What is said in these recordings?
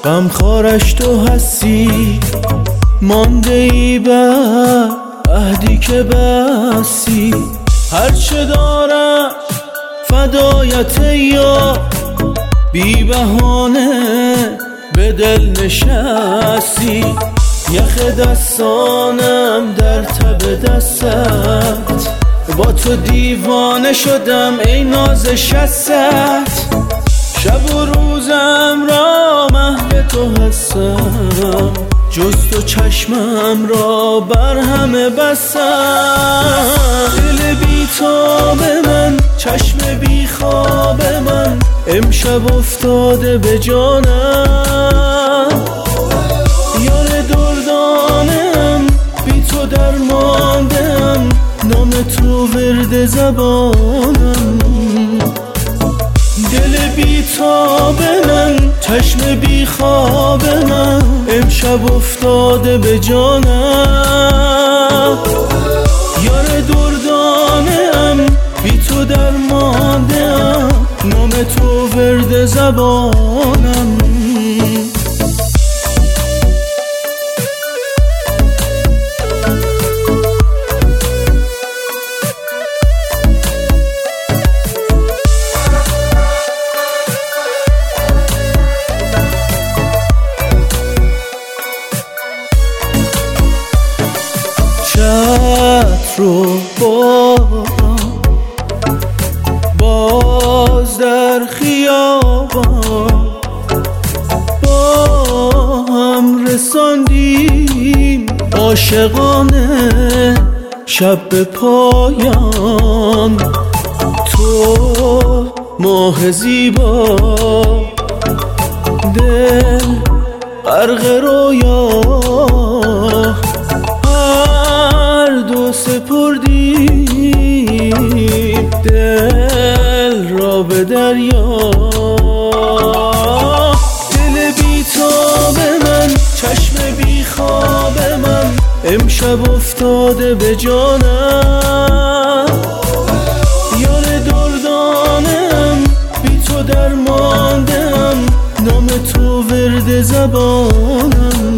غمخوارش تو هستی، مانده ای بر عهدی که بستی. هرچه دارم فدایت یا بی بهانه به دل نشستی. یخ دستانم در تب دستت، با تو دیوانه شدم ای ناز شست. شب و روزم را محو تو هستم، جز تو چشمم را بر همه بستم. دل بی تاب من، چشم بی خواب من، امشب افتاده به جانم. یار دردانم، بی تو درماندم، نام تو ورد زبانم. دل بی تاب من، چشم بی خواب من، امشب افتاده به جانم. یار دردانم، بی تو درماندم، نام تو ورد زبانم. چتر رو بارم باز در خیابان، با هم رساندیم عاشقانه شب به پایان. تو ماه زیبا، دل غرق رویا، سپردیم دل را به دریا. دل بی تاب من، چشم بی خواب من، امشب افتاده به جانم. یار دردانم، بی تو درماندم، نام تو ورد زبانم.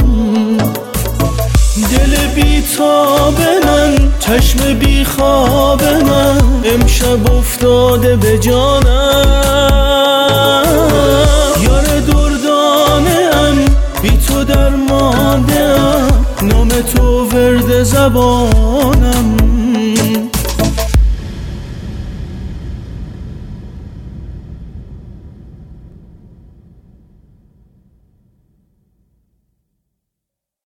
دل بی تاب من، چشم بی خواب من، امشب افتاده به جانم. یار دردانم، بی تو درماندم، نام تو ورد زبانم.